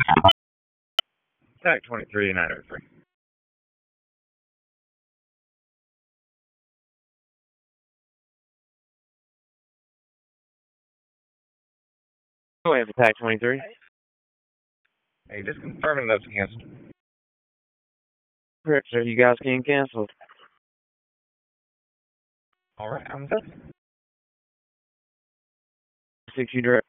Attack 23-903. Go ahead, Attack 23. Hey, just confirming that's canceled. Correct, sir. You guys can cancel. All right, I'm set. 6 you direct.